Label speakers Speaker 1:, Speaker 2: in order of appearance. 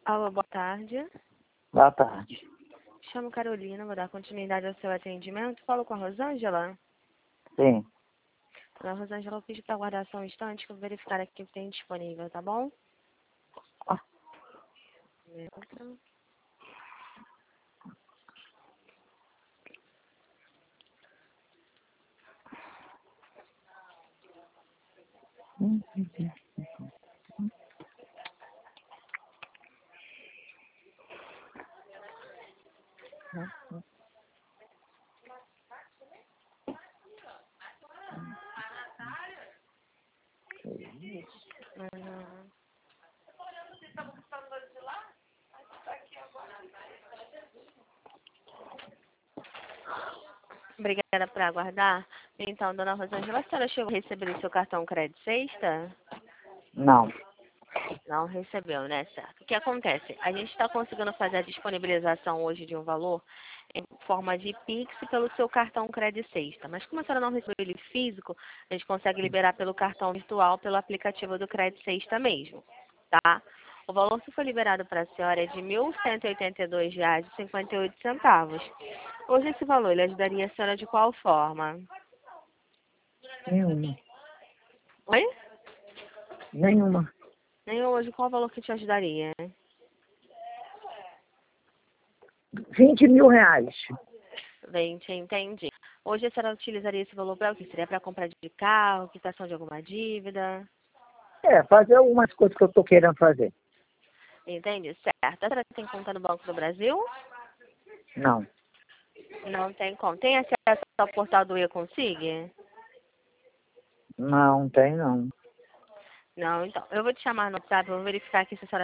Speaker 1: Alô, boa tarde.
Speaker 2: Boa tarde.
Speaker 1: Chamo Carolina, vou dar continuidade ao seu atendimento. Falo com a Rosângela.
Speaker 2: Sim.
Speaker 1: A Rosângela, eu pedi para aguardar só um instante que eu vou verificar aqui o que tem disponível, tá bom?
Speaker 2: Ah.
Speaker 1: Uhum. Obrigada por aguardar. Então, dona Rosângela, a senhora chegou a receber o seu cartão crédito sexta?
Speaker 2: Não.
Speaker 1: Não recebeu, né? Certo. O que acontece? A gente está conseguindo fazer a disponibilização hoje de um valor em forma de Pix pelo seu cartão crédito sexta. Mas como a senhora não recebeu ele físico, a gente consegue liberar pelo cartão virtual, pelo aplicativo do crédito sexta mesmo, tá? O valor que foi liberado para a senhora é de R$ 1.182,58. Hoje esse valor, ele ajudaria a senhora de qual forma?
Speaker 2: Nenhuma.
Speaker 1: Oi?
Speaker 2: Nenhuma.
Speaker 1: Nem hoje, qual o valor que te ajudaria?
Speaker 2: 20 mil reais.
Speaker 1: 20, entendi. Hoje a senhora utilizaria esse valor para o quê? Seria para compra de carro, quitação de alguma dívida?
Speaker 2: Fazer algumas coisas que eu tô querendo fazer.
Speaker 1: Entende? Certo. A senhora tem conta no Banco do Brasil?
Speaker 2: Não.
Speaker 1: Não tem conta. Tem acesso ao portal do E-Consigue?
Speaker 2: Não tem não.
Speaker 1: Não, então. Eu vou te chamar no WhatsApp, eu vou verificar aqui se a senhora